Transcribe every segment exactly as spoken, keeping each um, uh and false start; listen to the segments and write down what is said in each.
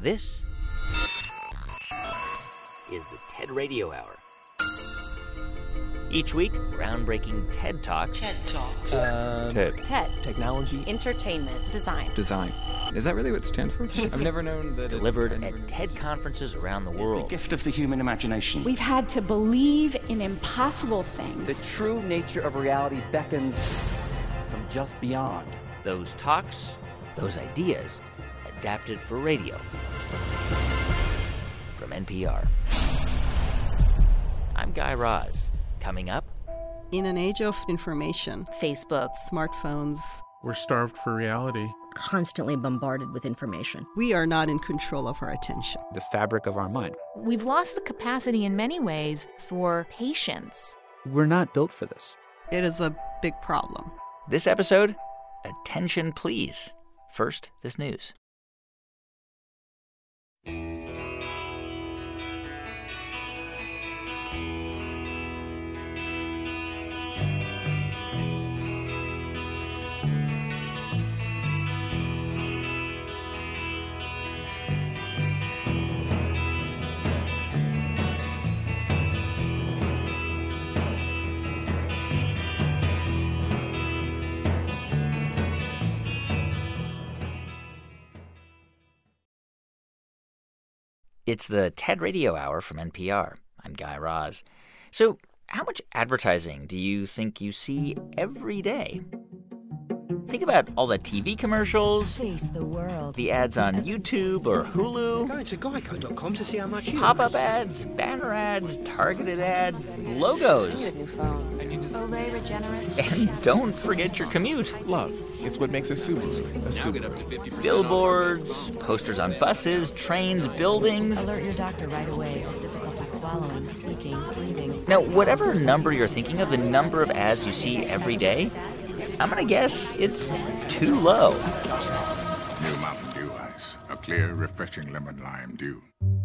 This is the TED Radio Hour. Each week, groundbreaking TED Talks. TED Talks. Uh, TED. TED. Technology. Entertainment. Design. Design. Is that really what it stands for? I've never known that. Delivered it, at TED conferences around the world. It's the gift of the human imagination. We've had to believe in impossible things. The true nature of reality beckons from just beyond. Those talks, those ideas, adapted for radio. From N P R. I'm Guy Raz. Coming up, in an age of information, Facebook, smartphones, we're starved for reality. Constantly bombarded with information. We are not in control of our attention. The fabric of our mind. We've lost the capacity in many ways for patience. We're not built for this. It is a big problem. This episode, attention please. First, this news. It's the TED Radio Hour from N P R. I'm Guy Raz. So, how much advertising do you think you see every day? Think about all the T V commercials, Face the world. the ads on YouTube or Hulu, Go to geico dot com to see how much you pop-up ads, banner ads, targeted ads, logos. need a new phone. Olay Regenerist. And don't forget your commute. Love. It's what makes a Subaru a Subaru. Billboards, posters on buses, trains, buildings. Alert your doctor right away. It's difficulty swallowing, speaking, breathing. Now, whatever number you're thinking of, the number of ads you see every day, I'm going to guess it's too low. New Mountain Dew Ice. A clear, refreshing lemon lime dew.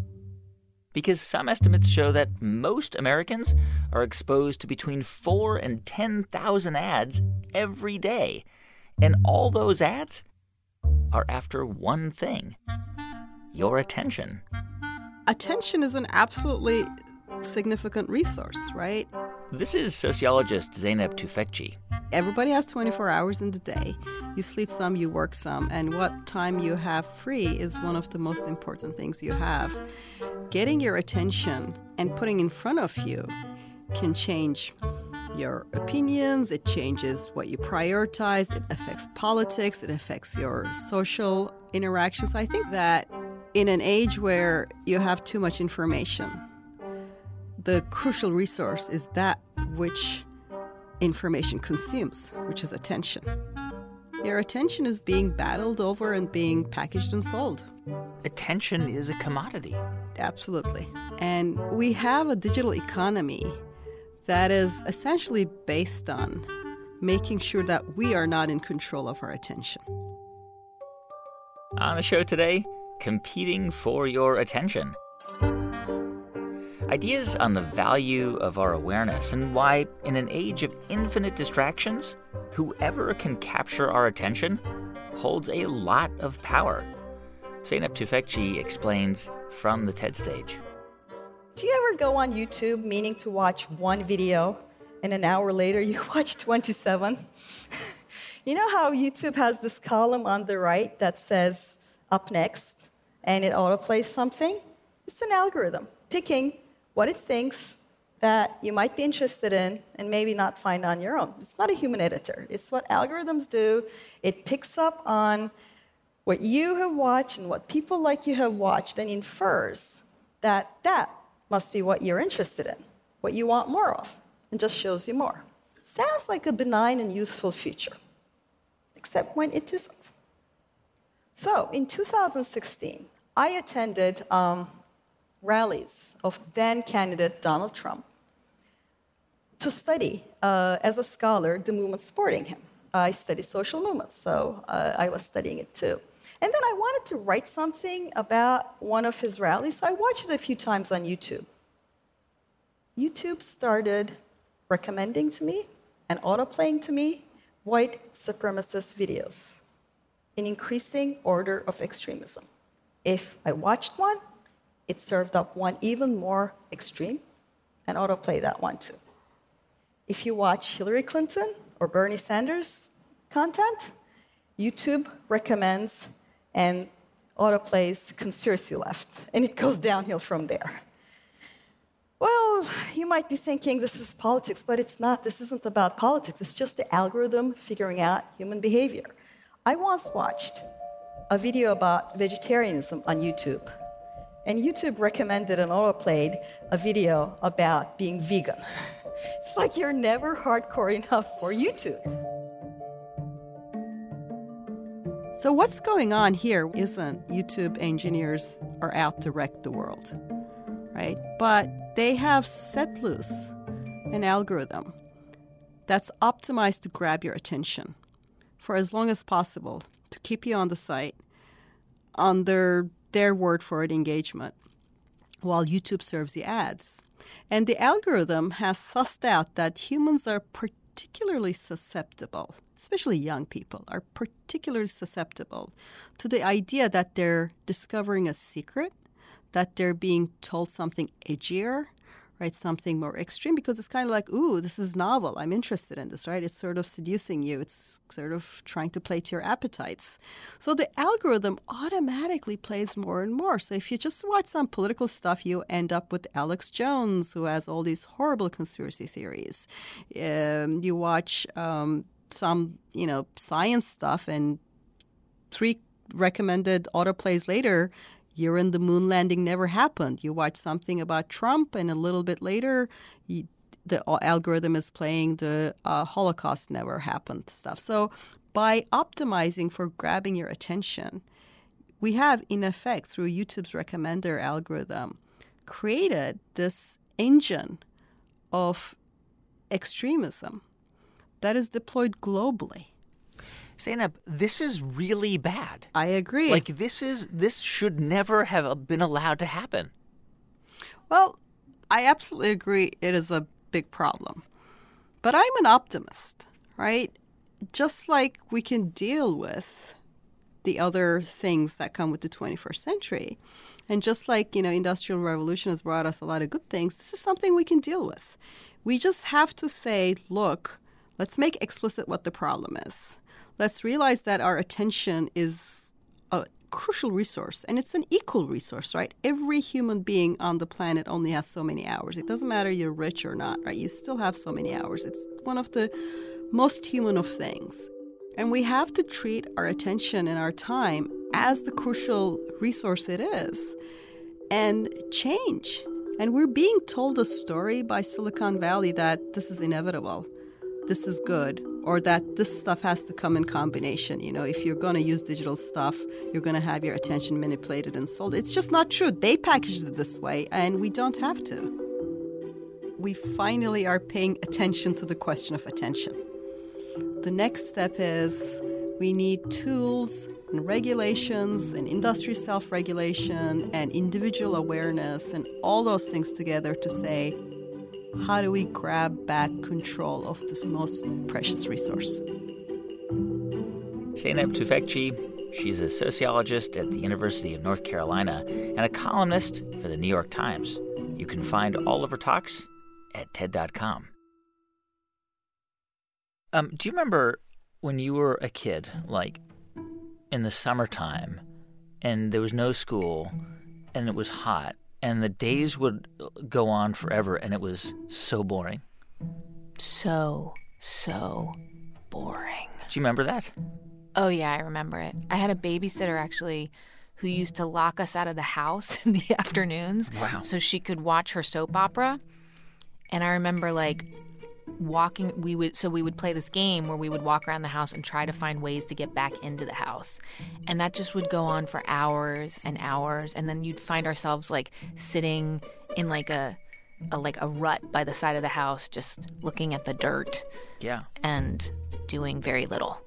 Because some estimates show that most Americans are exposed to between four and ten thousand ads every day. And all those ads are after one thing: your attention. Attention is an absolutely significant resource, right? This is sociologist Zeynep Tufekci. Everybody has twenty-four hours in the day. You sleep some, you work some, and what time you have free is one of the most important things you have. Getting your attention and putting in front of you can change your opinions, it changes what you prioritize, it affects politics, it affects your social interactions. I think that in an age where you have too much information, the crucial resource is that which information consumes, which is attention. Your attention is being battled over and being packaged and sold. Attention is a commodity. Absolutely. And we have a digital economy that is essentially based on making sure that we are not in control of our attention. On the show today, competing for your attention. Ideas on the value of our awareness and why, in an age of infinite distractions, whoever can capture our attention holds a lot of power. Zeynep Tufekci explains from the TED stage. Do you ever go on YouTube meaning to watch one video and an hour later you watch twenty-seven? You know how YouTube has this column on the right that says up next and it autoplays something? It's an algorithm picking what it thinks that you might be interested in and maybe not find on your own. It's not a human editor. It's what algorithms do. It picks up on what you have watched and what people like you have watched and infers that that must be what you're interested in, what you want more of, and just shows you more. Sounds like a benign and useful feature, except when it isn't. So in two thousand sixteen, I attended um, rallies of then-candidate Donald Trump to study, uh, as a scholar, the movement supporting him. I study social movements, so uh, I was studying it too. And then I wanted to write something about one of his rallies, so I watched it a few times on YouTube. YouTube started recommending to me and autoplaying to me white supremacist videos in increasing order of extremism. If I watched one, it served up one even more extreme and autoplay that one too. If you watch Hillary Clinton or Bernie Sanders content, YouTube recommends and autoplays conspiracy left, and it goes downhill from there. Well, you might be thinking this is politics, but it's not. This isn't about politics. It's just the algorithm figuring out human behavior. I once watched a video about vegetarianism on YouTube, and YouTube recommended and autoplayed a video about being vegan. It's like you're never hardcore enough for YouTube. So what's going on here isn't YouTube engineers are out to wreck the world, right? But they have set loose an algorithm that's optimized to grab your attention for as long as possible, to keep you on the site under their word for it engagement, while YouTube serves the ads. And the algorithm has sussed out that humans are particularly susceptible, especially young people, are particularly susceptible to the idea that they're discovering a secret, that they're being told something edgier, right, something more extreme, because it's kind of like, ooh, this is novel. I'm interested in this, right? It's sort of seducing you. It's sort of trying to play to your appetites. So the algorithm automatically plays more and more. So if you just watch some political stuff, you end up with Alex Jones, who has all these horrible conspiracy theories. Um, you watch um, some, you know, science stuff, and three recommended autoplays later, you're in the moon landing never happened. You watch something about Trump, and a little bit later, you, the algorithm is playing the uh, Holocaust never happened stuff. So by optimizing for grabbing your attention, we have, in effect, through YouTube's recommender algorithm, created this engine of extremism that is deployed globally. Zainab, this is really bad. I agree. Like, this is this should never have been allowed to happen. Well, I absolutely agree it is a big problem. But I'm an optimist, right? Just like we can deal with the other things that come with the twenty-first century, and just like, you know, Industrial Revolution has brought us a lot of good things, this is something we can deal with. We just have to say, look, let's make explicit what the problem is. Let's realize that our attention is a crucial resource, and it's an equal resource, right? Every human being on the planet only has so many hours. It doesn't matter you're rich or not, right? You still have so many hours. It's one of the most human of things. And we have to treat our attention and our time as the crucial resource it is and change. And we're being told a story by Silicon Valley that this is inevitable, this is good, or that this stuff has to come in combination. You know, if you're going to use digital stuff, you're going to have your attention manipulated and sold. It's just not true. They packaged it this way, and we don't have to. We finally are paying attention to the question of attention. The next step is we need tools and regulations and industry self-regulation and individual awareness and all those things together to say, how do we grab back control of this most precious resource? Zeynep Tufekci, she's a sociologist at the University of North Carolina and a columnist for the New York Times. You can find all of her talks at T E D dot com. Um, do you remember when you were a kid, like in the summertime, and there was no school, and it was hot, and the days would go on forever, and it was so boring? So, so boring. Do you remember that? Oh, yeah, I remember it. I had a babysitter, actually, who used to lock us out of the house in the afternoons wow. so she could watch her soap opera. And I remember, like, walking, we would, so we would play this game where we would walk around the house and try to find ways to get back into the house. And that just would go on for hours and hours. And then you'd find ourselves like sitting in like a, a like a rut by the side of the house, just looking at the dirt. Yeah. And doing very little.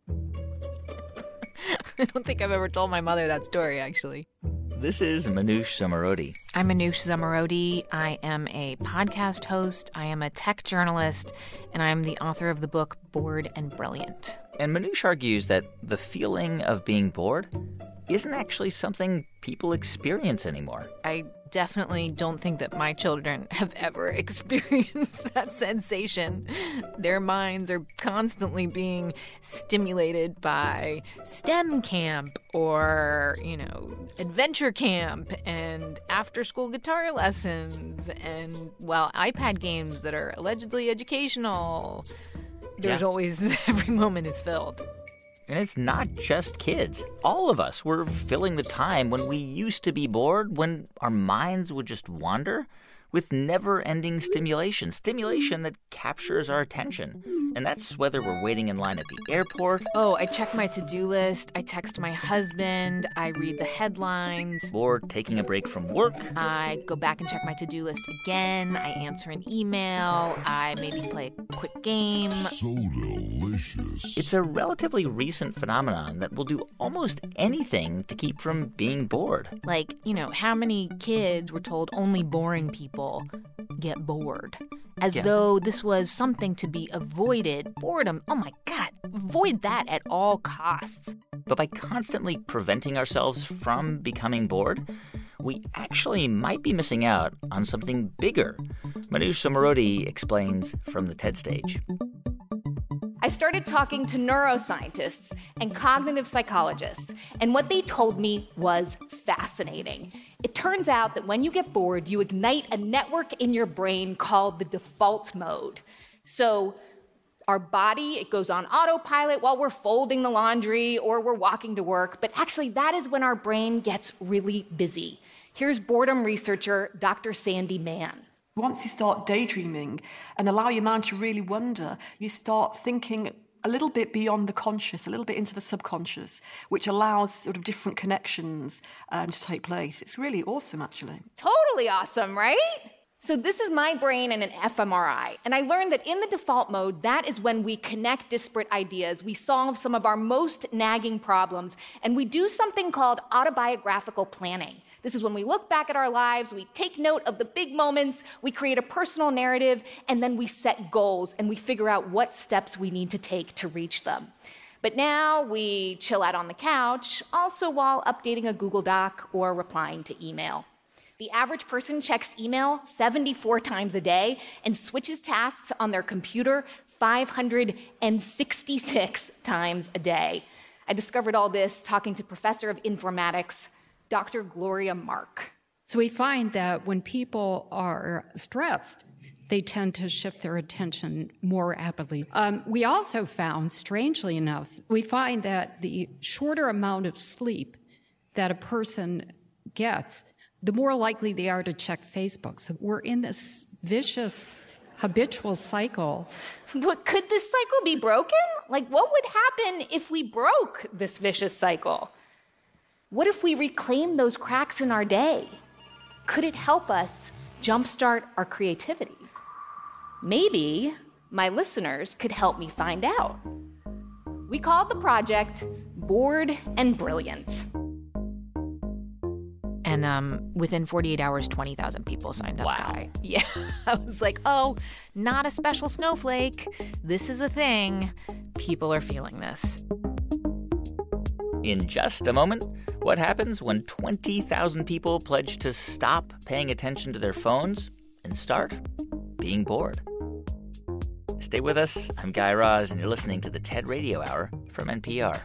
I don't think I've ever told my mother that story, actually. This is Manoush Zomorodi. I'm Manoush Zomorodi. I am a podcast host, I am a tech journalist, and I'm the author of the book Bored and Brilliant. And Manoush argues that the feeling of being bored isn't actually something people experience anymore. I definitely don't think that my children have ever experienced that sensation. Their minds are constantly being stimulated by STEM camp or, you know, adventure camp and after-school guitar lessons and, well, iPad games that are allegedly educational. There's Yeah. always, every moment is filled. And it's not just kids. All of us were filling the time when we used to be bored, when our minds would just wander, with never-ending stimulation, stimulation that captures our attention. And that's whether we're waiting in line at the airport. Oh, I check my to-do list. I text my husband. I read the headlines. Or taking a break from work. I go back and check my to-do list again. I answer an email. I maybe play a quick game. So delicious. It's a relatively recent phenomenon that will do almost anything to keep from being bored. Like, you know, how many kids were told only boring people get bored? As Yeah. though this was something to be avoided. Boredom, oh my God, avoid that at all costs. But by constantly preventing ourselves from becoming bored, we actually might be missing out on something bigger. Manoush Zomorodi explains from the TED stage. I started talking to neuroscientists and cognitive psychologists, and what they told me was fascinating. It turns out that when you get bored, you ignite a network in your brain called the default mode. So our body, it goes on autopilot while we're folding the laundry or we're walking to work, but actually that is when our brain gets really busy. Here's boredom researcher Doctor Sandy Mann. Once you start daydreaming and allow your mind to really wander, you start thinking a little bit beyond the conscious, a little bit into the subconscious, which allows sort of different connections um, to take place. It's really awesome, actually. Totally awesome, right? So this is my brain in an f M R I, and I learned that in the default mode, that is when we connect disparate ideas, we solve some of our most nagging problems, and we do something called autobiographical planning. This is when we look back at our lives, we take note of the big moments, we create a personal narrative, and then we set goals, and we figure out what steps we need to take to reach them. But now we chill out on the couch, also while updating a Google Doc or replying to email. The average person checks email seventy-four times a day and switches tasks on their computer five hundred sixty-six times a day. I discovered all this talking to Professor of Informatics, Doctor Gloria Mark. So we find that when people are stressed, they tend to shift their attention more rapidly. Um, we also found, strangely enough, we find that the shorter amount of sleep that a person gets, the more likely they are to check Facebook. So we're in this vicious, habitual cycle. But could this cycle be broken? Like, what would happen if we broke this vicious cycle? What if we reclaim those cracks in our day? Could it help us jumpstart our creativity? Maybe my listeners could help me find out. We called the project Bored and Brilliant. And um, within forty-eight hours, twenty thousand people signed up. Wow. Guy. Yeah. I was like, oh, not a special snowflake. This is a thing. People are feeling this. In just a moment, what happens when twenty thousand people pledge to stop paying attention to their phones and start being bored? Stay with us. I'm Guy Raz, and you're listening to the TED Radio Hour from N P R.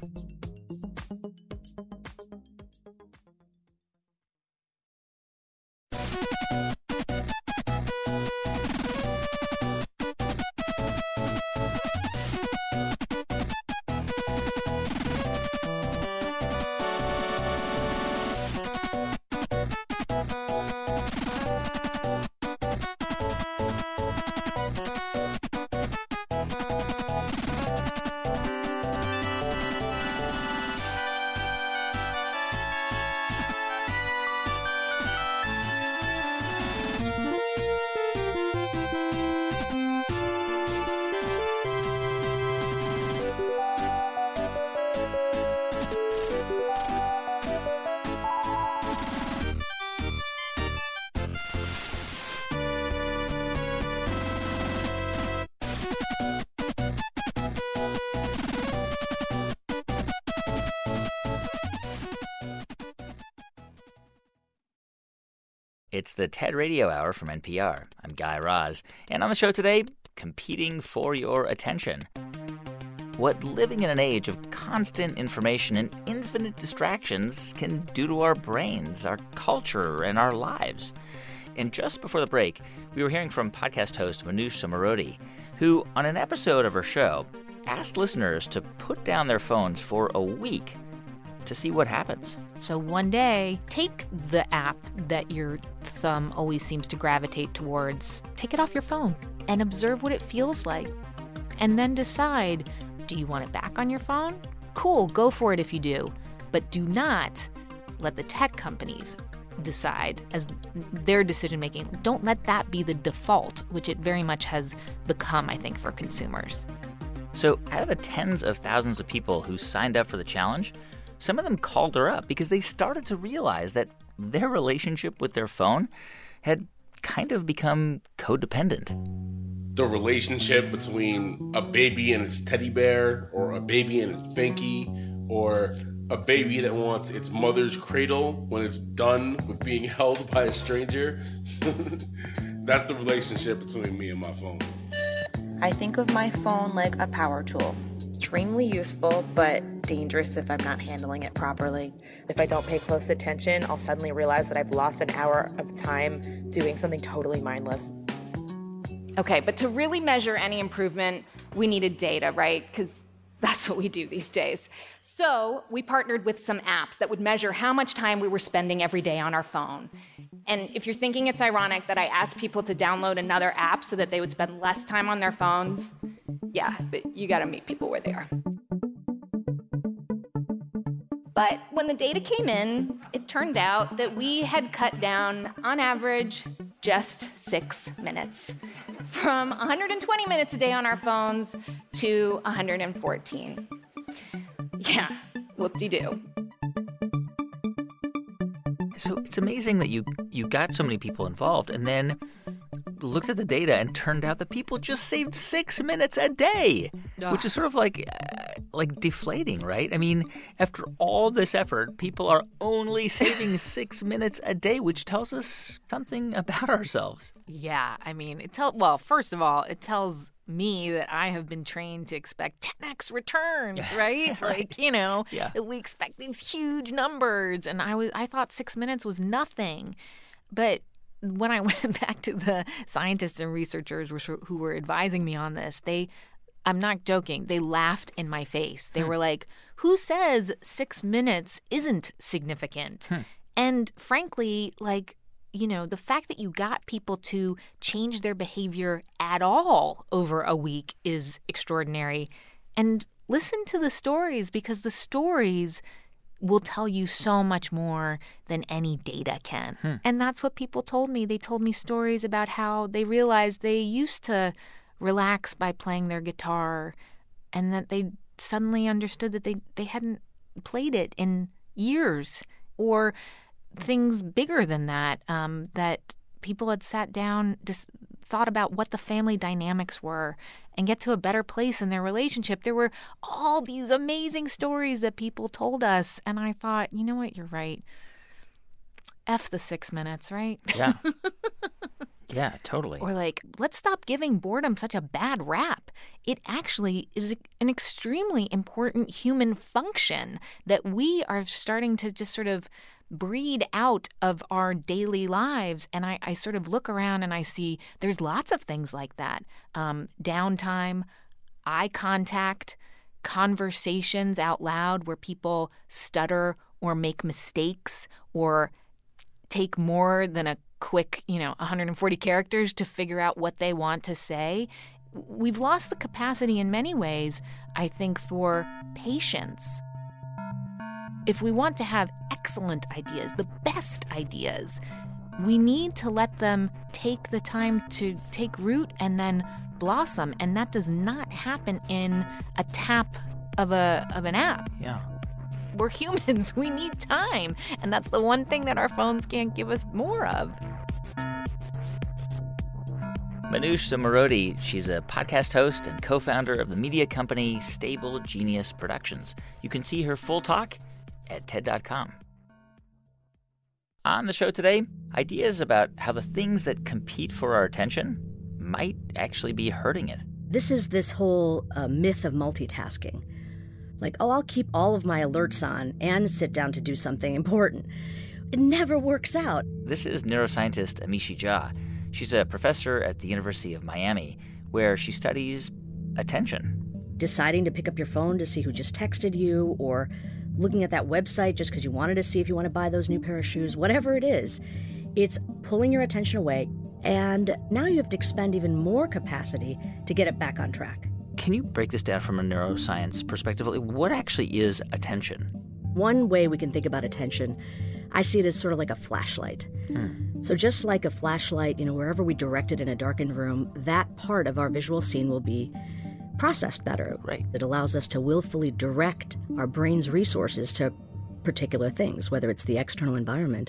It's the TED Radio Hour from N P R. I'm Guy Raz. And on the show today, competing for your attention. What living in an age of constant information and infinite distractions can do to our brains, our culture, and our lives. And just before the break, we were hearing from podcast host Manoush Zomorodi, who, on an episode of her show, asked listeners to put down their phones for a week to see what happens. So one day, take the app that your thumb always seems to gravitate towards, take it off your phone and observe what it feels like. And then decide, do you want it back on your phone? Cool, go for it if you do. But do not let the tech companies decide as their decision making. Don't let that be the default, which it very much has become, I think, for consumers. So out of the tens of thousands of people who signed up for the challenge, some of them called her up because they started to realize that their relationship with their phone had kind of become codependent. The relationship between a baby and its teddy bear, or a baby and its Binky, or a baby that wants its mother's cradle when it's done with being held by a stranger. That's the relationship between me and my phone. I think of my phone like a power tool. Extremely useful, but dangerous if I'm not handling it properly. If I don't pay close attention, I'll suddenly realize that I've lost an hour of time doing something totally mindless. Okay, but to really measure any improvement, we needed data, right? Because that's what we do these days. So we partnered with some apps that would measure how much time we were spending every day on our phone. And if you're thinking it's ironic that I asked people to download another app so that they would spend less time on their phones, yeah, but you gotta meet people where they are. But when the data came in, it turned out that we had cut down, on average, just six minutes. From one hundred twenty minutes a day on our phones to one hundred fourteen. Yeah, whoop-de-doo. So it's amazing that you, you got so many people involved and then looked at the data and turned out that people just saved six minutes a day, Ugh. which is sort of like uh, like deflating, right? I mean, after all this effort, people are only saving six minutes a day, which tells us something about ourselves. Yeah, I mean, it tell well, first of all, it tells me that I have been trained to expect ten x returns, Yeah. right? Right. Like, you know, Yeah. that we expect these huge numbers, and I was I thought six minutes was nothing, but when I went back to the scientists and researchers who were advising me on this, they, I'm not joking, they laughed in my face. They Hmm. were like, who says six minutes isn't significant? Hmm. And frankly, like, you know, the fact that you got people to change their behavior at all over a week is extraordinary. And listen to the stories, because the stories will tell you so much more than any data can. Hmm. And that's what people told me. They told me stories about how they realized they used to relax by playing their guitar, and that they suddenly understood that they, they hadn't played it in years, or things bigger than that, um, that people had sat down, just thought about what the family dynamics were and get to a better place in their relationship. There were all these amazing stories that people told us. And I thought, you know what, you're right. F the six minutes, right? Yeah. Yeah, totally. Or like, let's stop giving boredom such a bad rap. It actually is an extremely important human function that we are starting to just sort of breed out of our daily lives. And I, I sort of look around and I see there's lots of things like that. Um, downtime, eye contact, conversations out loud where people stutter or make mistakes or take more than a quick, you know, one hundred forty characters to figure out what they want to say. We've lost the capacity in many ways, I think, for patience. If we want to have excellent ideas, the best ideas, we need to let them take the time to take root and then blossom. And that does not happen in a tap of a of an app. Yeah. We're humans. We need time. And that's the one thing that our phones can't give us more of. Manoush Zomorodi, she's a podcast host and co-founder of the media company Stable Genius Productions. You can see her full talk at T E D dot com. On the show today, ideas about how the things that compete for our attention might actually be hurting it. This is this whole uh, myth of multitasking. Like, oh, I'll keep all of my alerts on and sit down to do something important. It never works out. This is neuroscientist Amishi Jha. She's a professor at the University of Miami, where she studies attention. Deciding to pick up your phone to see who just texted you, or looking at that website just because you wanted to see if you want to buy those new pair of shoes, whatever it is, it's pulling your attention away, and now you have to expend even more capacity to get it back on track. Can you break this down from a neuroscience perspective? What actually is attention? One way we can think about attention, I see it as sort of like a flashlight. Hmm. So just like a flashlight, you know, wherever we direct it in a darkened room, that part of our visual scene will be processed better. Right. It allows us to willfully direct our brain's resources to particular things, whether it's the external environment,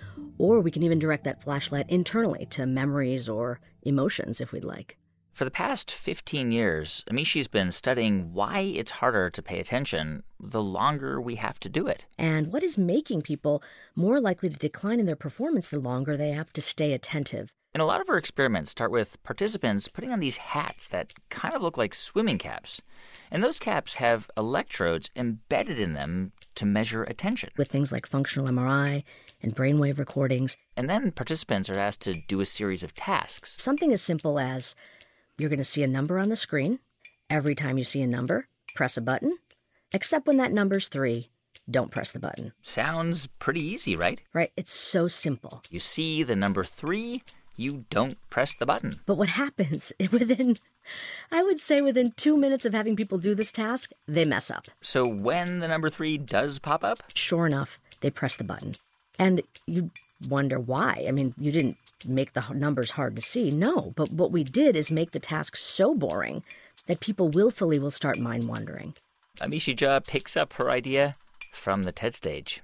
or we can even direct that flashlight internally to memories or emotions if we'd like. For the past fifteen years, Amishi's been studying why it's harder to pay attention the longer we have to do it. And what is making people more likely to decline in their performance the longer they have to stay attentive. And a lot of her experiments start with participants putting on these hats that kind of look like swimming caps. And those caps have electrodes embedded in them to measure attention. With things like functional M R I and brainwave recordings. And then participants are asked to do a series of tasks. Something as simple as you're going to see a number on the screen. Every time you see a number, press a button. Except when that number's three, don't press the button. Sounds pretty easy, right? Right. It's so simple. You see the number three, you don't press the button. But what happens within, I would say within two minutes of having people do this task, they mess up. So when the number three does pop up? Sure enough, they press the button. And you wonder why. I mean, you didn't make the numbers hard to see. No, but what we did is make the task so boring that people willfully will start mind wandering. Amishi Jha picks up her idea from the TED stage.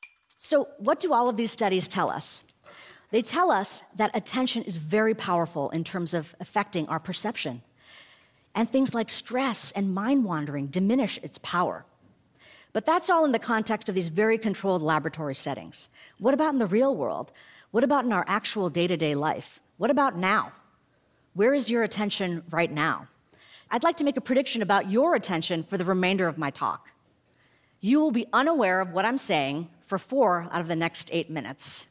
So what do all of these studies tell us? They tell us that attention is very powerful in terms of affecting our perception. And things like stress and mind wandering diminish its power. But that's all in the context of these very controlled laboratory settings. What about in the real world? What about in our actual day-to-day life? What about now? Where is your attention right now? I'd like to make a prediction about your attention for the remainder of my talk. You will be unaware of what I'm saying for four out of the next eight minutes.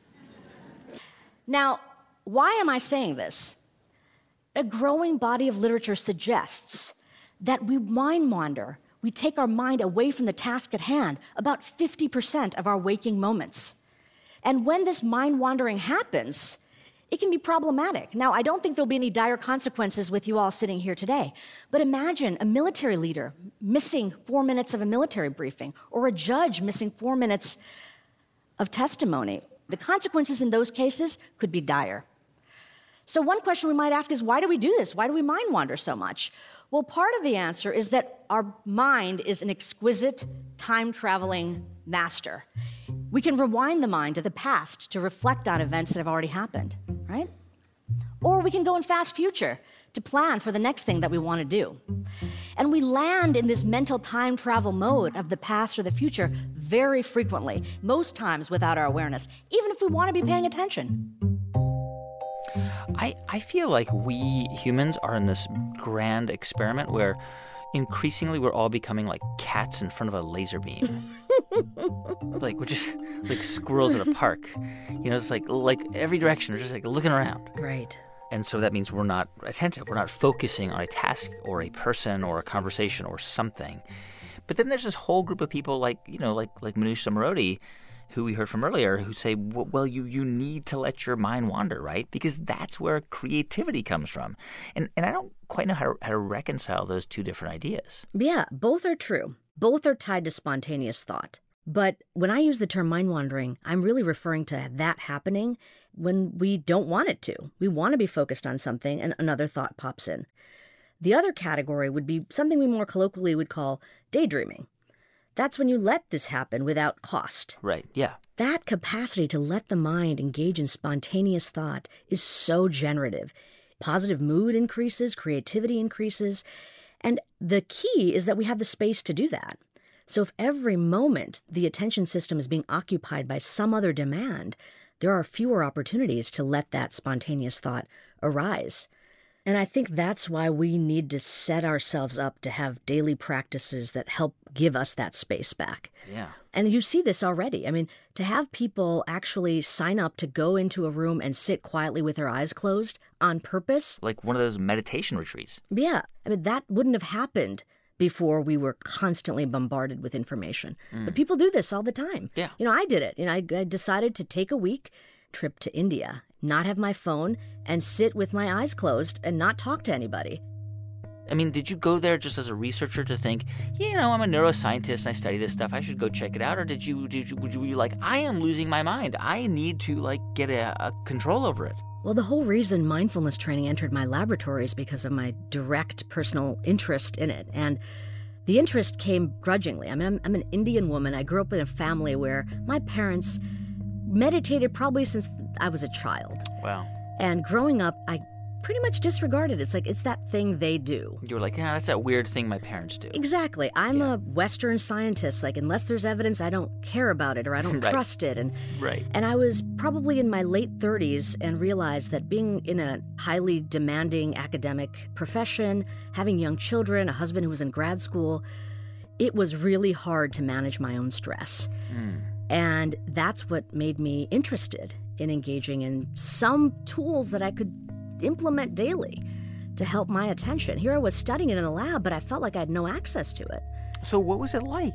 Now, why am I saying this? A growing body of literature suggests that we mind wander. We take our mind away from the task at hand about fifty percent of our waking moments. And when this mind wandering happens, it can be problematic. Now, I don't think there'll be any dire consequences with you all sitting here today, but imagine a military leader missing four minutes of a military briefing, or a judge missing four minutes of testimony. The consequences in those cases could be dire. So one question we might ask is, why do we do this? Why do we mind wander so much? Well, part of the answer is that our mind is an exquisite time-traveling master. We can rewind the mind to the past to reflect on events that have already happened, right? Or we can go in fast future to plan for the next thing that we want to do. And we land in this mental time travel mode of the past or the future very frequently, most times without our awareness, even if we want to be paying attention. I, I feel like we humans are in this grand experiment where increasingly we're all becoming like cats in front of a laser beam. Like we're just like squirrels at a park. You know, it's like like every direction, we're just like looking around. Right. And so that means we're not attentive. We're not focusing on a task or a person or a conversation or something. But then there's this whole group of people like, you know, like like Manoush Zomorodi, who we heard from earlier, who say, well, you you need to let your mind wander, right? Because that's where creativity comes from. And and I don't quite know how to, how to reconcile those two different ideas. Yeah, both are true. Both are tied to spontaneous thought. But when I use the term mind wandering, I'm really referring to that happening when we don't want it to. We want to be focused on something and another thought pops in. The other category would be something we more colloquially would call daydreaming. That's when you let this happen without cost. Right, yeah. That capacity to let the mind engage in spontaneous thought is so generative. Positive mood increases, creativity increases, and the key is that we have the space to do that. So if every moment the attention system is being occupied by some other demand, there are fewer opportunities to let that spontaneous thought arise. And I think that's why we need to set ourselves up to have daily practices that help give us that space back. Yeah. And you see this already. I mean, to have people actually sign up to go into a room and sit quietly with their eyes closed on purpose. Like one of those meditation retreats. Yeah. I mean, that wouldn't have happened before we were constantly bombarded with information. Mm. But people do this all the time. Yeah. You know, I did it. You know, I, I decided to take a week trip to India, not have my phone, and sit with my eyes closed and not talk to anybody. I mean, did you go there just as a researcher to think, you know, I'm a neuroscientist and I study this stuff, I should go check it out? Or did you, did you, were you like, I am losing my mind. I need to, like, get a, a control over it? Well, the whole reason mindfulness training entered my laboratory is because of my direct personal interest in it. And the interest came grudgingly. I mean, I'm, I'm an Indian woman. I grew up in a family where my parents meditated probably since I was a child. Wow. And growing up, I pretty much disregarded it. It's like, it's that thing they do. You were like, yeah, that's that weird thing my parents do. Exactly. I'm yeah. a Western scientist. Like, unless there's evidence, I don't care about it or I don't right. trust it. And right. And I was probably in my late thirties and realized that being in a highly demanding academic profession, having young children, a husband who was in grad school, it was really hard to manage my own stress. Mm. And that's what made me interested in engaging in some tools that I could implement daily to help my attention. Here I was studying it in a lab, but I felt like I had no access to it. So what was it like?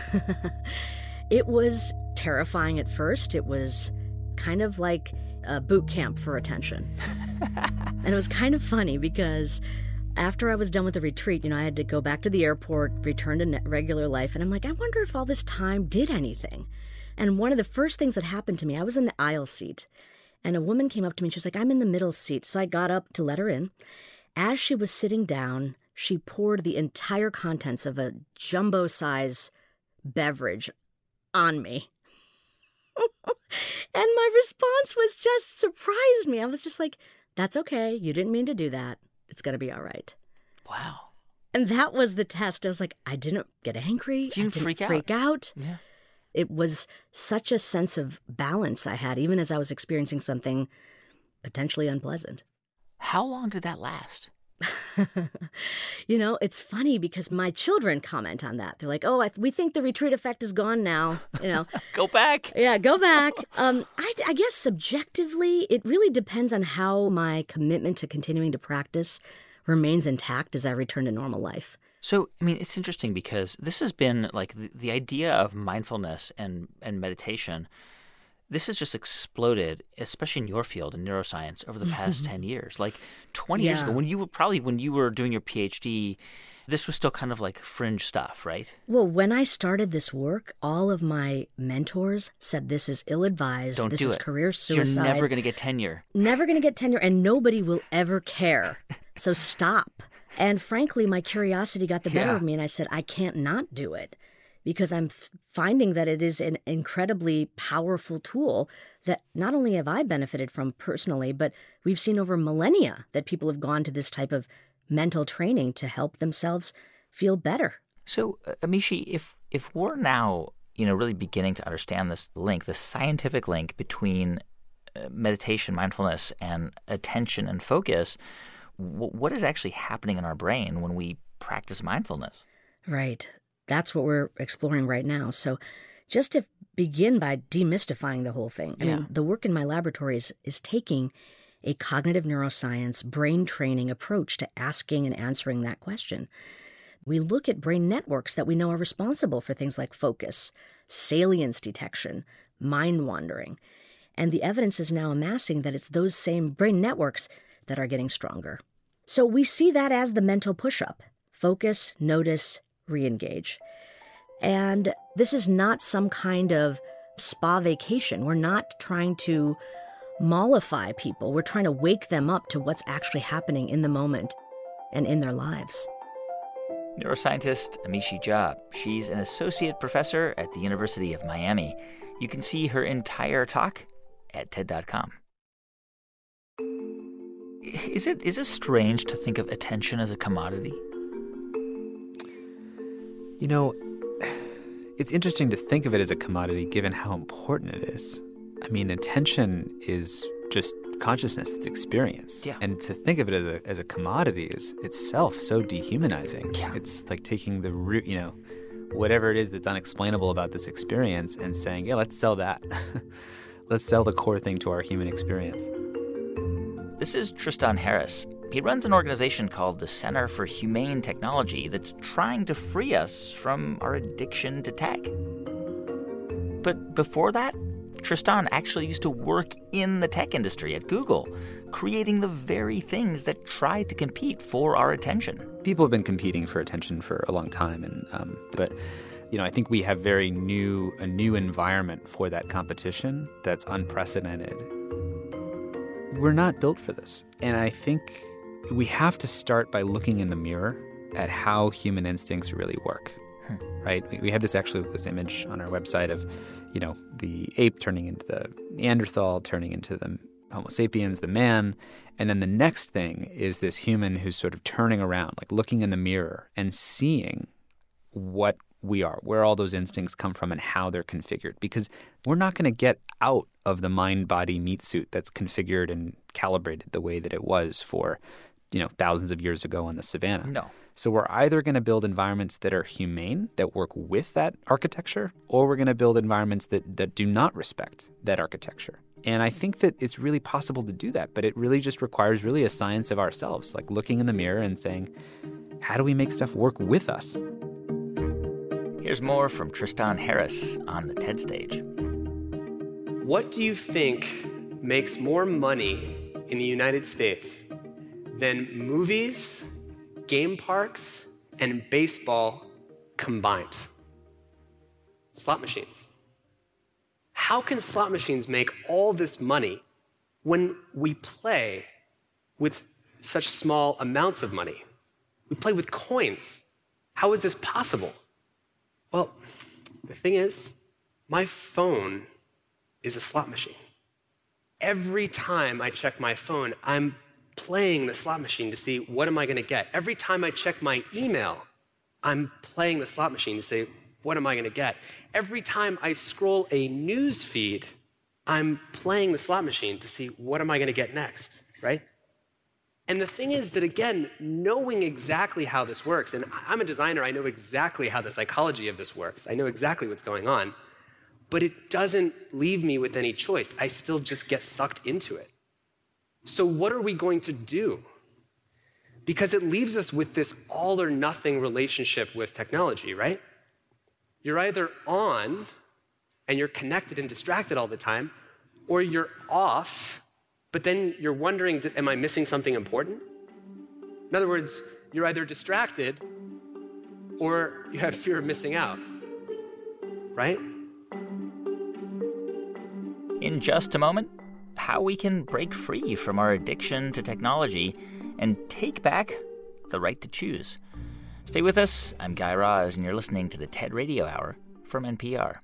It was terrifying at first. It was kind of like a boot camp for attention. And it was kind of funny because after I was done with the retreat, you know, I had to go back to the airport, return to regular life, and I'm like, I wonder if all this time did anything. And one of the first things that happened to me, I was in the aisle seat, and a woman came up to me and she was like, I'm in the middle seat. So I got up to let her in. As she was sitting down, she poured the entire contents of a jumbo-size beverage on me. And my response was just surprised me. I was just like, that's okay. You didn't mean to do that. It's going to be all right. Wow. And that was the test. I was like, I didn't get angry. You didn't, I didn't freak, freak out. out. Yeah. It was such a sense of balance I had, even as I was experiencing something potentially unpleasant. How long did that last? You know, it's funny because my children comment on that. They're like, oh, I th- we think the retreat effect is gone now. You know, Go back. Yeah, go back. Um, I, I guess subjectively, it really depends on how my commitment to continuing to practice remains intact as I return to normal life. So, I mean, it's interesting because this has been like the, the idea of mindfulness and, and meditation. This has just exploded, especially in your field in neuroscience, over the past ten years. Like twenty Yeah. years ago, when you were probably when you were doing your PhD, this was still kind of like fringe stuff, right? Well, when I started this work, all of my mentors said this is ill-advised. Don't this do is it. career suicide. You're never going to get tenure. Never going to get tenure, and nobody will ever care. So stop. And frankly, my curiosity got the better Yeah. of me, and I said, I can't not do it because I'm f- finding that it is an incredibly powerful tool that not only have I benefited from personally, but we've seen over millennia that people have gone to this type of mental training to help themselves feel better. So, uh, Amishi, if if we're now, you know, really beginning to understand this link, the scientific link between uh, meditation, mindfulness, and attention and focus, w- what is actually happening in our brain when we practice mindfulness? Right. That's what we're exploring right now. So just to begin by demystifying the whole thing, I Yeah. mean, the work in my laboratory is, is taking a cognitive neuroscience brain training approach to asking and answering that question. We look at brain networks that we know are responsible for things like focus, salience detection, mind wandering. And the evidence is now amassing that it's those same brain networks that are getting stronger. So we see that as the mental push-up. Focus, notice, re-engage. And this is not some kind of spa vacation. We're not trying to mollify people. We're trying to wake them up to what's actually happening in the moment and in their lives. Neuroscientist Amishi Jha. She's an associate professor at the University of Miami. You can see her entire talk at TED dot com. Is it is it strange to think of attention as a commodity? You know, it's interesting to think of it as a commodity given how important it is. I mean, attention is just consciousness, it's experience. Yeah. And to think of it as a, as a commodity is itself so dehumanizing. Yeah. It's like taking the root, you know, whatever it is that's unexplainable about this experience and saying, yeah, let's sell that. Let's sell the core thing to our human experience. This is Tristan Harris. He runs an organization called the Center for Humane Technology that's trying to free us from our addiction to tech. But before that, Tristan actually used to work in the tech industry at Google, creating the very things that try to compete for our attention. People have been competing for attention for a long time, and um, but you know, I think we have very new a new environment for that competition that's unprecedented. We're not built for this, and I think we have to start by looking in the mirror at how human instincts really work. Hmm. Right? We, we have this actually this image on our website of, you know, the ape turning into the Neanderthal, turning into the Homo sapiens, the man. And then the next thing is this human who's sort of turning around, like looking in the mirror and seeing what we are, where all those instincts come from and how they're configured. Because we're not going to get out of the mind-body meat suit that's configured and calibrated the way that it was for, you know, thousands of years ago on the savannah. No. So we're either going to build environments that are humane, that work with that architecture, or we're going to build environments that, that do not respect that architecture. And I think that it's really possible to do that, but it really just requires really a science of ourselves, like looking in the mirror and saying, how do we make stuff work with us? Here's more from Tristan Harris on the TED stage. What do you think makes more money in the United States than movies, game parks, and baseball combined? Slot machines. How can slot machines make all this money when we play with such small amounts of money? We play with coins. How is this possible? Well, the thing is, my phone is a slot machine. Every time I check my phone, I'm playing the slot machine to see what am I going to get. Every time I check my email, I'm playing the slot machine to say, what am I going to get? Every time I scroll a news feed, I'm playing the slot machine to see what am I going to get next, right? And the thing is that, again, knowing exactly how this works, and I'm a designer, I know exactly how the psychology of this works. I know exactly what's going on, but it doesn't leave me with any choice. I still just get sucked into it. So what are we going to do? Because it leaves us with this all or nothing relationship with technology, right? You're either on and you're connected and distracted all the time, or you're off, but then you're wondering, am I missing something important? In other words, you're either distracted or you have fear of missing out, right? In just a moment, how we can break free from our addiction to technology and take back the right to choose. Stay with us. I'm Guy Raz, and you're listening to the TED Radio Hour from N P R.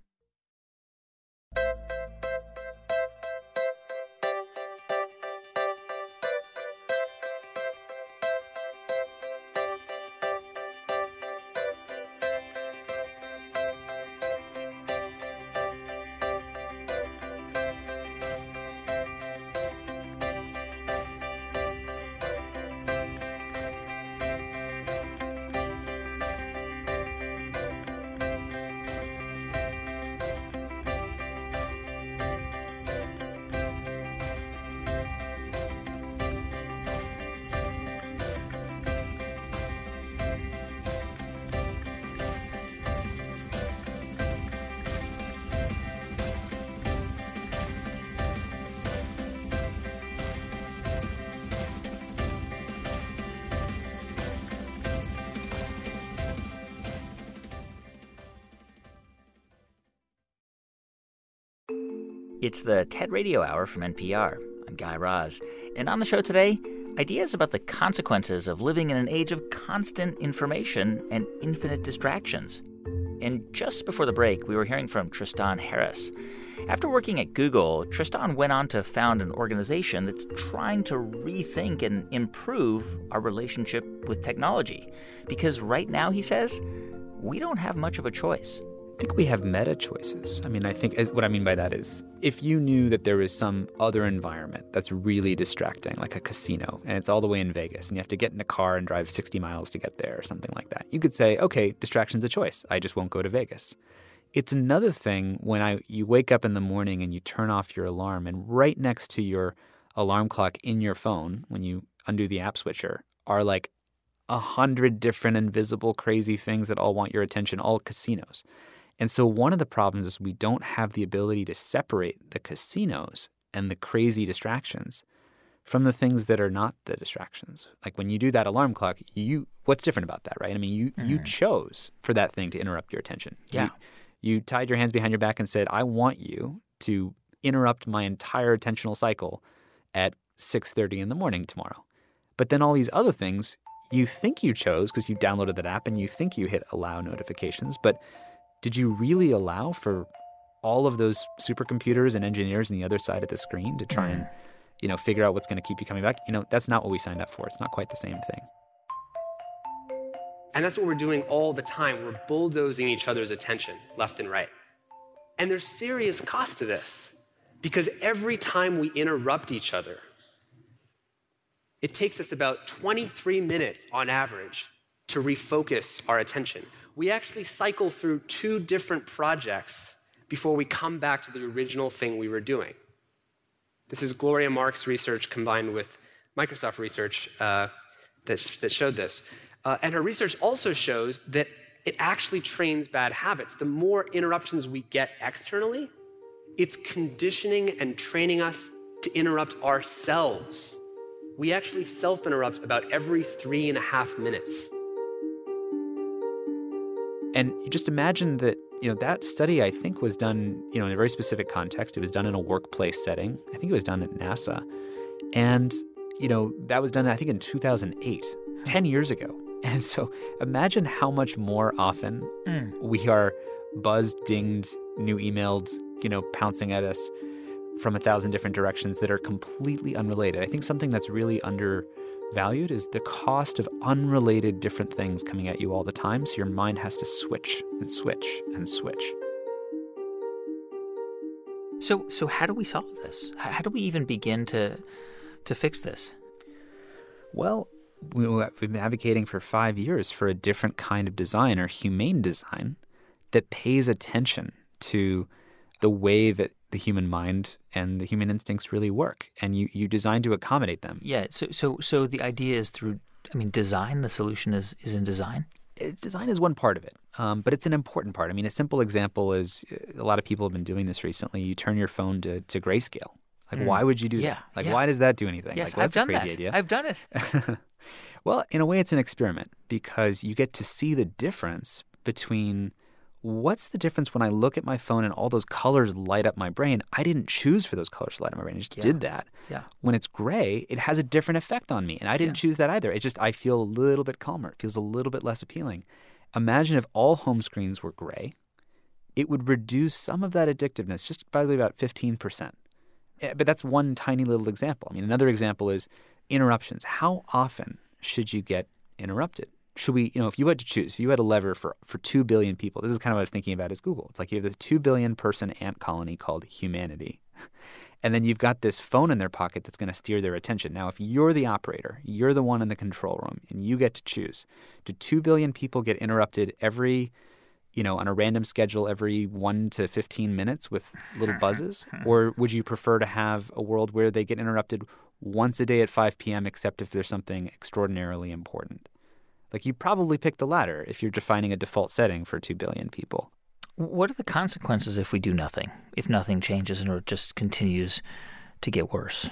It's the TED Radio Hour from N P R. I'm Guy Raz. And on the show today, ideas about the consequences of living in an age of constant information and infinite distractions. And just before the break, we were hearing from Tristan Harris. After working at Google, Tristan went on to found an organization that's trying to rethink and improve our relationship with technology. Because right now, he says, we don't have much of a choice. I think we have meta choices. I mean, I think as, what I mean by that is if you knew that there was some other environment that's really distracting, like a casino, and it's all the way in Vegas, and you have to get in a car and drive sixty miles to get there or something like that, you could say, okay, distraction's a choice. I just won't go to Vegas. It's another thing when I you wake up in the morning and you turn off your alarm, and right next to your alarm clock in your phone, when you undo the app switcher, are like a hundred different invisible crazy things that all want your attention, all casinos. And so one of the problems is we don't have the ability to separate the casinos and the crazy distractions from the things that are not the distractions. Like when you do that alarm clock, you what's different about that, right? I mean, you mm-hmm. you chose for that thing to interrupt your attention. Yeah. You, you tied your hands behind your back and said, I want you to interrupt my entire attentional cycle at six thirty in the morning tomorrow. But then all these other things you think you chose because you downloaded that app and you think you hit allow notifications, but did you really allow for all of those supercomputers and engineers on the other side of the screen to try mm. and, you know, figure out what's going to keep you coming back? You know, that's not what we signed up for. It's not quite the same thing. And that's what we're doing all the time. We're bulldozing each other's attention left and right. And there's serious cost to this because every time we interrupt each other, it takes us about twenty-three minutes on average to refocus our attention. We actually cycle through two different projects before we come back to the original thing we were doing. This is Gloria Mark's research combined with Microsoft research uh, that, that showed this. Uh, and her research also shows that it actually trains bad habits. The more interruptions we get externally, it's conditioning and training us to interrupt ourselves. We actually self-interrupt about every three and a half minutes. And you just imagine that, you know, that study, I think, was done, you know, in a very specific context. It was done in a workplace setting. I think it was done at NASA. And, you know, that was done, I think, in two thousand eight, ten years ago. And so imagine how much more often mm. we are buzzed, dinged, new emailed, you know, pouncing at us from a thousand different directions that are completely unrelated. I think something that's really undervalued is the cost of unrelated different things coming at you all the time, so your mind has to switch and switch and switch. So so how do we solve this? How do we even begin to to fix this? Well, we've been advocating for five years for a different kind of design, or humane design, that pays attention to the way that the human mind and the human instincts really work, and you, you design to accommodate them. Yeah, so so so the idea is through, I mean, design, the solution is, is in design? It's, design is one part of it, um, but it's an important part. I mean, a simple example is a lot of people have been doing this recently. You turn your phone to, to grayscale. Like, mm. why would you do yeah, that? Like, yeah. why does that do anything? Yes, like, well, I've that's done a crazy that. idea. I've done it. Well, in a way, it's an experiment because you get to see the difference between what's the difference when I look at my phone and all those colors light up my brain. I didn't choose for those colors to light up my brain. I just yeah. did that. Yeah. When it's gray, it has a different effect on me. And I didn't yeah. choose that either. It just, I feel a little bit calmer. It feels a little bit less appealing. Imagine if all home screens were gray. It would reduce some of that addictiveness, just probably about fifteen percent. But that's one tiny little example. I mean, another example is interruptions. How often should you get interrupted? Should we, you know, if you had to choose, if you had a lever for, for two billion people, this is kind of what I was thinking about as Google. It's like you have this two billion person ant colony called humanity. And then you've got this phone in their pocket that's going to steer their attention. Now, if you're the operator, you're the one in the control room, and you get to choose, do two billion people get interrupted every, you know, on a random schedule every one to fifteen minutes with little buzzes? Or would you prefer to have a world where they get interrupted once a day at five p.m., except if there's something extraordinarily important? Like, you probably pick the latter if you're defining a default setting for two billion people. What are the consequences if we do nothing, if nothing changes and it just continues to get worse?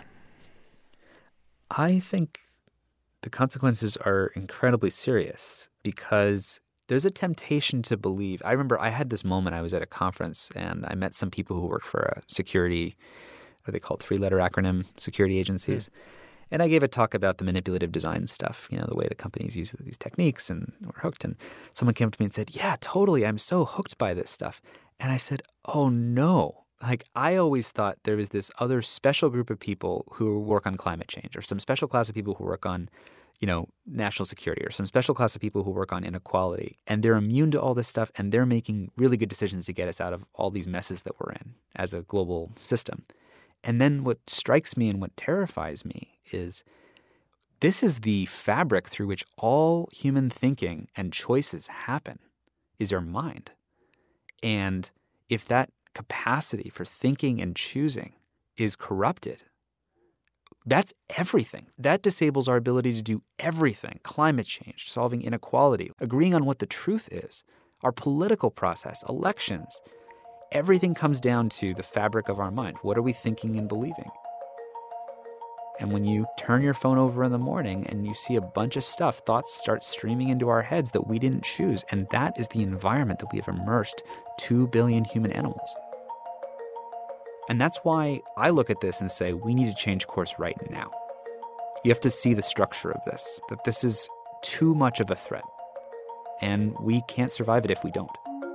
I think the consequences are incredibly serious because there's a temptation to believe. I remember I had this moment. I was at a conference and I met some people who work for a security, what are they called, three-letter acronym security agencies. Mm. And I gave a talk about the manipulative design stuff, you know, the way the companies use these techniques and were hooked. And someone came up to me and said, yeah, totally, I'm so hooked by this stuff. And I said, oh, no. Like, I always thought there was this other special group of people who work on climate change, or some special class of people who work on, you know, national security or some special class of people who work on inequality, and they're immune to all this stuff, and they're making really good decisions to get us out of all these messes that we're in as a global system. And then what strikes me and what terrifies me is this is the fabric through which all human thinking and choices happen, is our mind. And if that capacity for thinking and choosing is corrupted, that's everything. That disables our ability to do everything. Climate change, solving inequality, agreeing on what the truth is, our political process, elections. Everything comes down to the fabric of our mind. What are we thinking and believing? And when you turn your phone over in the morning and you see a bunch of stuff, thoughts start streaming into our heads that we didn't choose. And that is the environment that we have immersed two billion human animals. And that's why I look at this and say, we need to change course right now. You have to see the structure of this, that this is too much of a threat. And we can't survive it if we don't.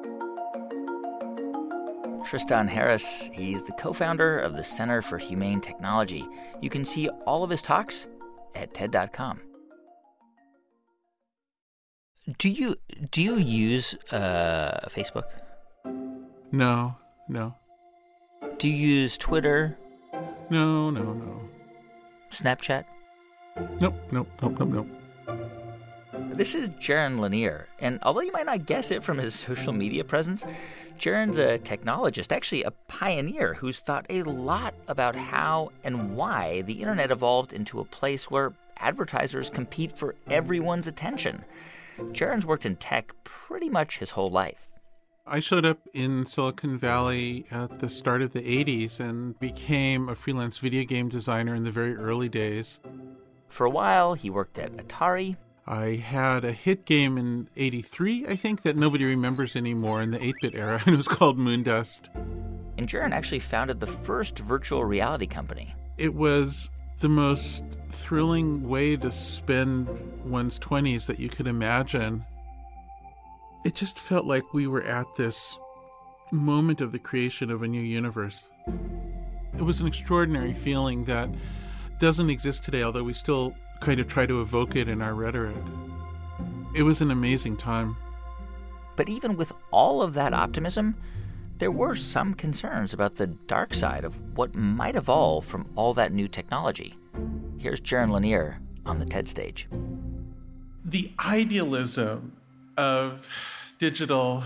Tristan Harris, he's the co-founder of the Center for Humane Technology. You can see all of his talks at T E D dot com. Do you do you use uh, Facebook? No, no. Do you use Twitter? No, no, no. Snapchat? Nope, nope, nope, nope, nope. This is Jaron Lanier, and although you might not guess it from his social media presence, Jaron's a technologist, actually a pioneer who's thought a lot about how and why the internet evolved into a place where advertisers compete for everyone's attention. Jaron's worked in tech pretty much his whole life. I showed up in Silicon Valley at the start of the eighties and became a freelance video game designer in the very early days. For a while, he worked at Atari. I had a hit game in eighty-three, I think, that nobody remembers anymore in the eight-bit era, and it was called Moondust. And Jaron actually founded the first virtual reality company. It was the most thrilling way to spend one's twenties that you could imagine. It just felt like we were at this moment of the creation of a new universe. It was an extraordinary feeling that doesn't exist today, although we still kind of try to evoke it in our rhetoric. It was an amazing time. But even with all of that optimism, there were some concerns about the dark side of what might evolve from all that new technology. Here's Jaron Lanier on the TED stage. The idealism of digital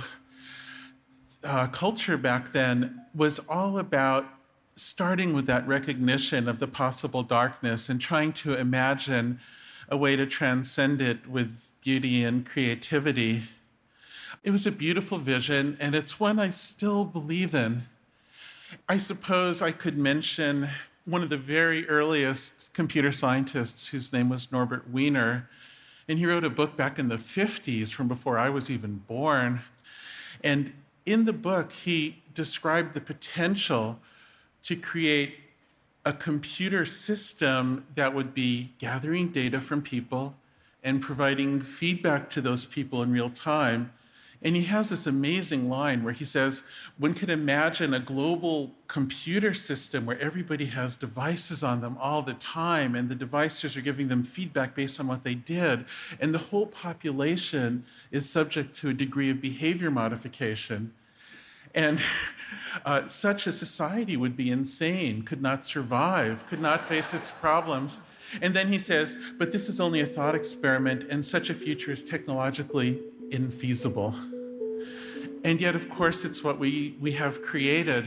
uh, culture back then was all about starting with that recognition of the possible darkness and trying to imagine a way to transcend it with beauty and creativity. It was a beautiful vision, and it's one I still believe in. I suppose I could mention one of the very earliest computer scientists, whose name was Norbert Wiener, and he wrote a book back in the fifties, from before I was even born. And in the book, he described the potential to create a computer system that would be gathering data from people and providing feedback to those people in real time. And he has this amazing line where he says, one could imagine a global computer system where everybody has devices on them all the time, and the devices are giving them feedback based on what they did. And the whole population is subject to a degree of behavior modification. And uh, such a society would be insane, could not survive, could not face its problems. And then he says, but this is only a thought experiment, and such a future is technologically infeasible. And yet, of course, it's what we, we have created.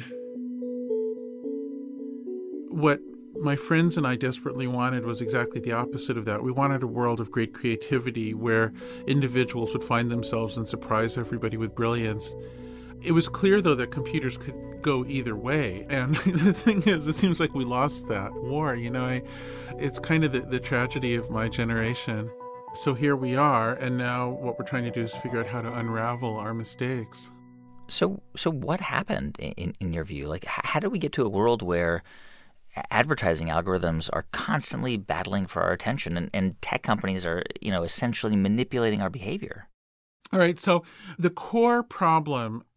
What my friends and I desperately wanted was exactly the opposite of that. We wanted a world of great creativity where individuals would find themselves and surprise everybody with brilliance. It was clear, though, that computers could go either way. And the thing is, it seems like we lost that war. You know, I, it's kind of the, the tragedy of my generation. So here we are, and now what we're trying to do is figure out how to unravel our mistakes. So so what happened, in, in your view? Like, how did we get to a world where advertising algorithms are constantly battling for our attention, and, and tech companies are, you know, essentially manipulating our behavior? All right, so the core problem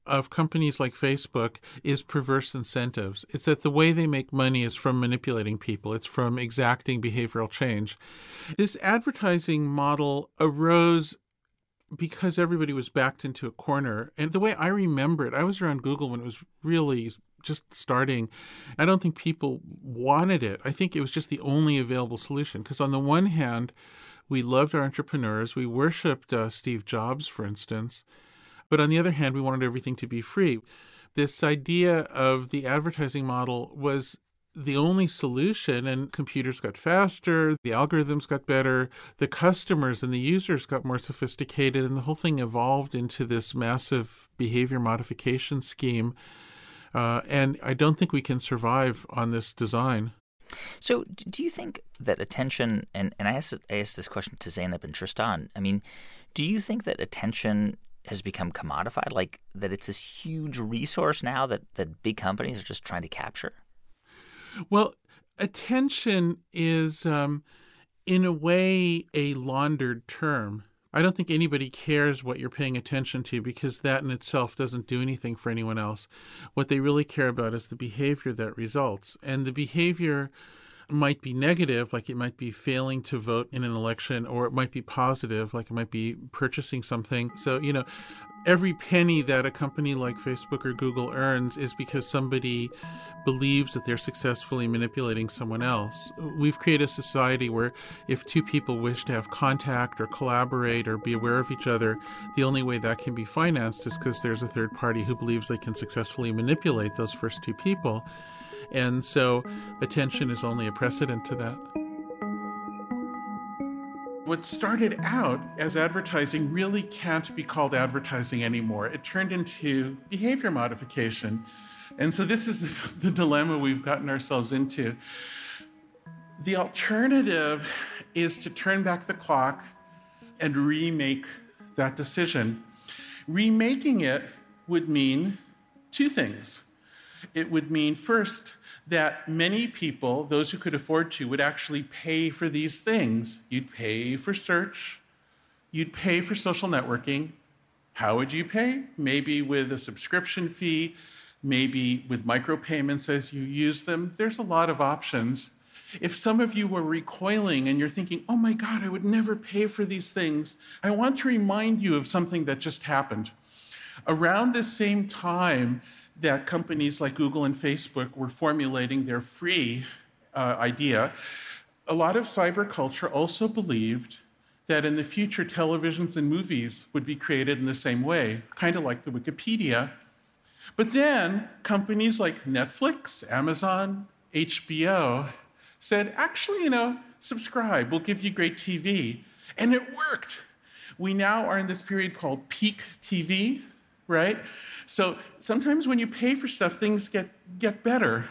of companies like Facebook is perverse incentives. It's that the way they make money is from manipulating people. It's from exacting behavioral change. This advertising model arose because everybody was backed into a corner. And the way I remember it, I was around Google when it was really just starting. I don't think people wanted it. I think it was just the only available solution. Because on the one hand, we loved our entrepreneurs. We worshipped uh, Steve Jobs, for instance. But on the other hand, we wanted everything to be free. This idea of the advertising model was the only solution, and computers got faster, the algorithms got better, the customers and the users got more sophisticated, and the whole thing evolved into this massive behavior modification scheme. Uh, and I don't think we can survive on this design. So do you think that attention, and, and I, asked, I asked this question to Zeynep and Tristan, I mean, do you think that attention has become commodified, like that it's this huge resource now that, that big companies are just trying to capture? Well, attention is, um, in a way, a laundered term. I don't think anybody cares what you're paying attention to because that in itself doesn't do anything for anyone else. What they really care about is the behavior that results. And the behavior might be negative, like it might be failing to vote in an election, or it might be positive, like it might be purchasing something. So, you know, every penny that a company like Facebook or Google earns is because somebody believes that they're successfully manipulating someone else. We've created a society where if two people wish to have contact or collaborate or be aware of each other, the only way that can be financed is because there's a third party who believes they can successfully manipulate those first two people. And so attention is only a precedent to that. What started out as advertising really can't be called advertising anymore. It turned into behavior modification. And so this is the dilemma we've gotten ourselves into. The alternative is to turn back the clock and remake that decision. Remaking it would mean two things. It would mean, first, that many people, those who could afford to, would actually pay for these things. You'd pay for search. You'd pay for social networking. How would you pay? Maybe with a subscription fee, maybe with micropayments as you use them. There's a lot of options. If some of you were recoiling and you're thinking, oh my God, I would never pay for these things, I want to remind you of something that just happened. Around the same time that companies like Google and Facebook were formulating their free uh, idea, a lot of cyber culture also believed that in the future, televisions and movies would be created in the same way, kind of like the Wikipedia. But then companies like Netflix, Amazon, H B O said, actually, you know, subscribe, we'll give you great T V. And it worked. We now are in this period called peak T V, right? So sometimes when you pay for stuff, things get, get better.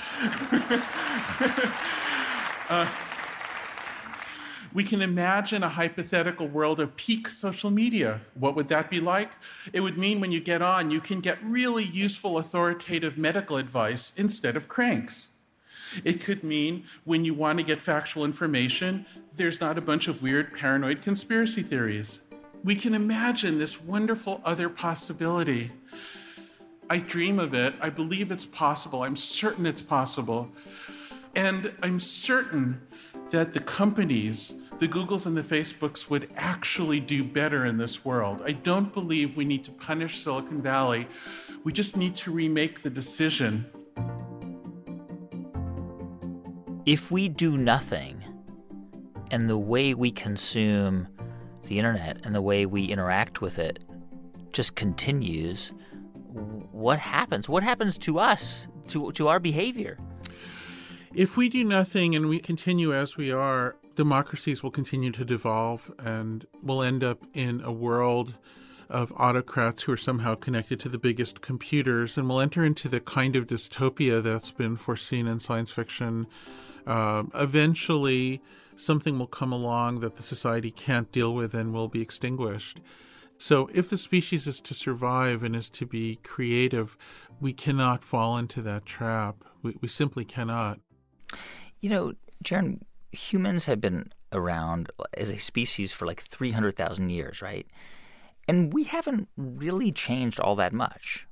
uh, we can imagine a hypothetical world of peak social media. What would that be like? It would mean when you get on, you can get really useful, authoritative medical advice instead of cranks. It could mean when you want to get factual information, there's not a bunch of weird paranoid conspiracy theories. We can imagine this wonderful other possibility. I dream of it. I believe it's possible. I'm certain it's possible. And I'm certain that the companies, the Googles and the Facebooks, would actually do better in this world. I don't believe we need to punish Silicon Valley. We just need to remake the decision. If we do nothing, and the way we consume the internet and the way we interact with it just continues, what happens? What happens to us, to, to our behavior? If we do nothing and we continue as we are, democracies will continue to devolve and we'll end up in a world of autocrats who are somehow connected to the biggest computers, and we'll enter into the kind of dystopia that's been foreseen in science fiction. Uh, eventually, something will come along that the society can't deal with and will be extinguished. So if the species is to survive and is to be creative, we cannot fall into that trap. We, we simply cannot. You know, Jaron, humans have been around as a species for like three hundred thousand years, right? And we haven't really changed all that much.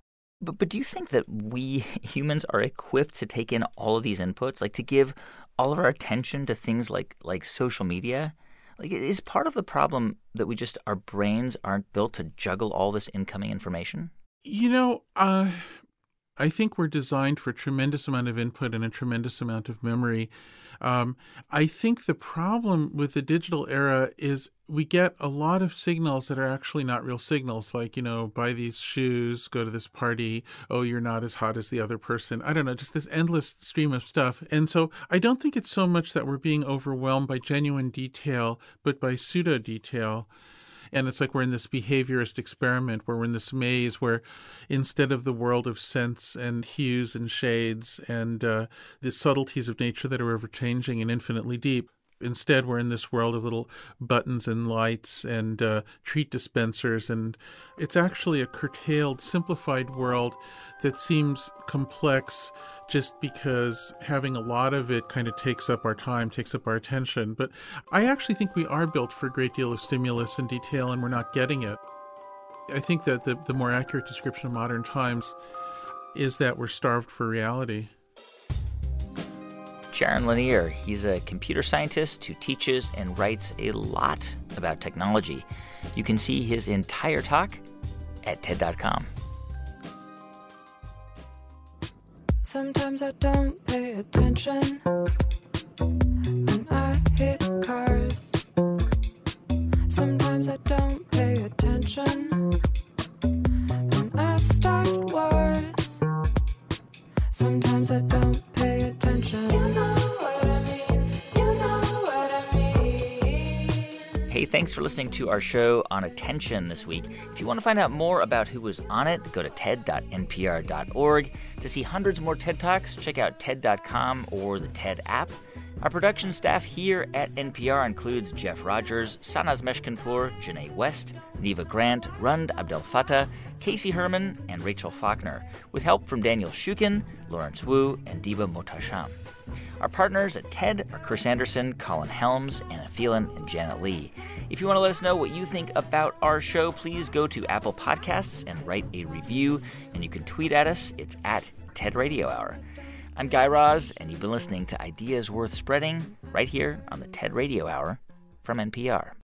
But, but do you think that we humans are equipped to take in all of these inputs, like to give all of our attention to things like like social media? Like, is part of the problem that we just, our brains aren't built to juggle all this incoming information? You know, uh, I think we're designed for a tremendous amount of input and a tremendous amount of memory. Um, I think the problem with the digital era is we get a lot of signals that are actually not real signals, like, you know, buy these shoes, go to this party, oh, you're not as hot as the other person. I don't know, just this endless stream of stuff. And so I don't think it's so much that we're being overwhelmed by genuine detail, but by pseudo detail. And it's like we're in this behaviorist experiment where we're in this maze where instead of the world of scents and hues and shades and uh, the subtleties of nature that are ever-changing and infinitely deep, instead we're in this world of little buttons and lights and uh, treat dispensers. And it's actually a curtailed, simplified world that seems complex just because having a lot of it kind of takes up our time, takes up our attention. But I actually think we are built for a great deal of stimulus and detail, and we're not getting it. I think that the, the more accurate description of modern times is that we're starved for reality. Jaron Lanier, he's a computer scientist who teaches and writes a lot about technology. You can see his entire talk at T E D dot com. Sometimes I don't pay attention when I hit cars. Sometimes I don't pay attention when I start wars. Sometimes I don't pay attention. You know what I mean, you know what I mean. Hey, thanks for listening to our show on attention this week. If you want to find out more about who was on it, go to T E D dot N P R dot org. To see hundreds more TED Talks, check out T E D dot com or the TED app. Our production staff here at N P R includes Jeff Rogers, Sanaz Meshkinpour, Janae West, Neva Grant, Rund Abdel Fattah, Casey Herman, and Rachel Faulkner, with help from Daniel Shukin, Lawrence Wu, and Diba Motasham. Our partners at TED are Chris Anderson, Colin Helms, Anna Phelan, and Janet Lee. If you want to let us know what you think about our show, please go to Apple Podcasts and write a review, and you can tweet at us. It's at TED Radio Hour. I'm Guy Raz, and you've been listening to Ideas Worth Spreading right here on the TED Radio Hour from N P R.